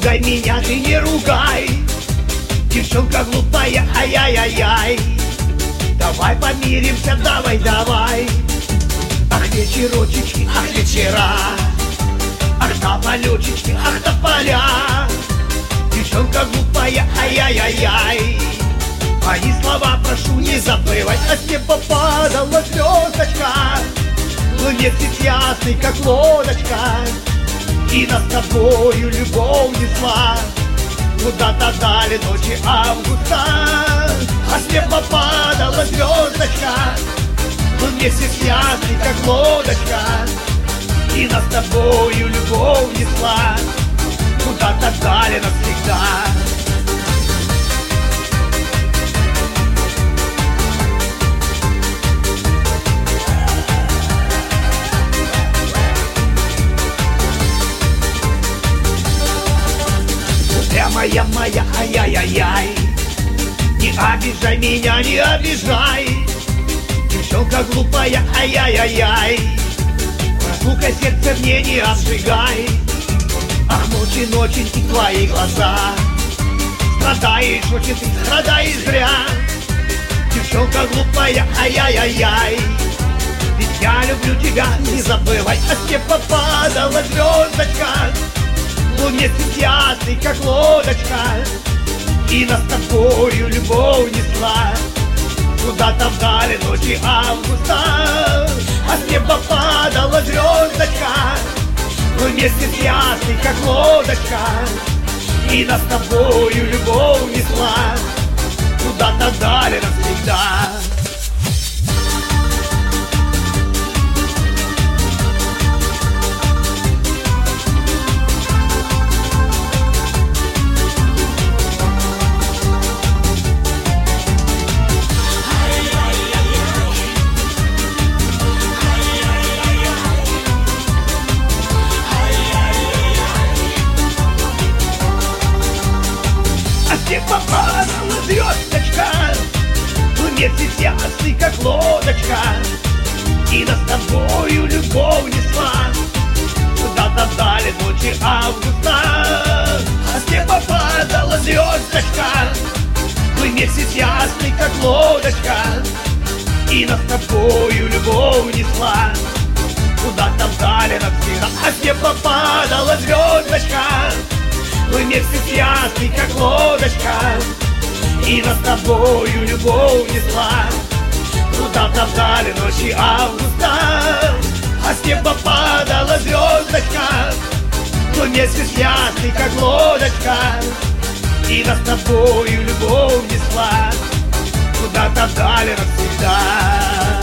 ругай меня, ты не ругай. Девчонка глупая, ай-яй-яй-яй. Давай помиримся, давай, давай. Ах, вечерочечки, ах, вечера. Ах, тополечечки, ах, тополя. Девчонка глупая, ай-яй-яй-яй. Мои слова прошу не забывать. А с неба падала звездочка, месяц ясный, как лодочка, и нас с тобою любовь несла куда-то дали ночи августа. А с неба падала звездочка, месяц ясный, как лодочка, и нас с тобою любовь несла куда-то дали навсегда. Моя, ай-яй-яй-яй. Не обижай меня, не обижай. Девчонка глупая, ай-яй-яй-яй. Прошу-ка сердце мне не обжигай. Ах, ночи и твои глаза. Страдаешь очень, ты страдаешь зря. Девчонка глупая, ай-яй-яй-яй. Ведь я люблю тебя, не забывай. А с неба падала звездочка, месяц ясный, как лодочка, и нас с тобою любовь несла куда-то вдали ночи августа. А с неба падала звездочка, месяц ясный, как лодочка, и нас с тобою любовь несла куда-то вдали навсегда. Попадала звездочка, месяц ясный, как лодочка, и нас с тобою любовь несла куда-то вдали ночи августа. А с неба падала звездочка, месяц ясный, как лодочка, и нас с тобою любовь несла куда-то вдали навсегда. А с неба падала звездочка, месяц ясный, как лодочка, и нас с тобою любовь несла куда-то вдали ночи августа. А с неба падала звездочка, месяц ясный, как лодочка, и нас с тобою любовь несла куда-то вдали навсегда.